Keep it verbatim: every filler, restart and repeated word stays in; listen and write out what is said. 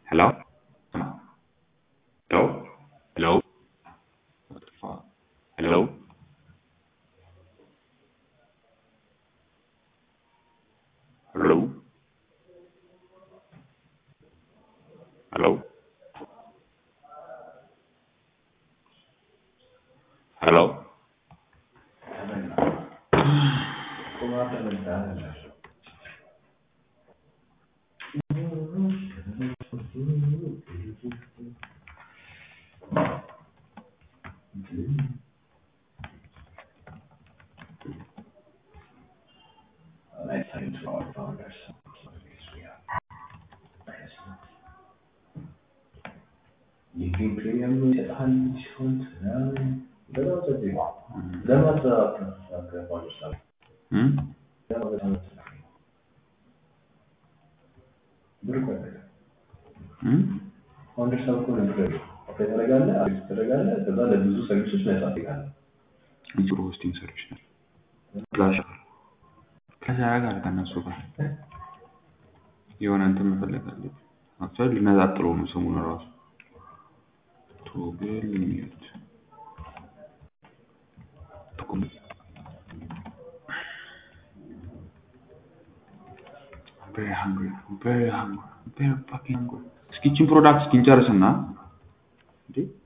Hello? Hello? Hello? What the fuck? Hello? Hello? Hello? Hello? Yeni premium hangi konuşuyor? Biraz da değil. Demet de konuşuyor. Hmm? Demet de Brukaya. Hmm? Konuşan konuşuyor. Opera geldi, Opera geldi. ከዛ ለብዙ ሰርቪሶች ነፃ ይላል። It's hosting solution. Flash. Flash ያደርጋል ከእነሱ ጋር የሆነ እንትን መፈለግ አለብኝ። አክቹዋሊ ልነጣጥለው ነው ስሙን ራሱ ቶግል ሚዩት very hungry very hungry very fucking hungry እስኪችን ፕሮዳክት እስኪንጨርስና እንዴ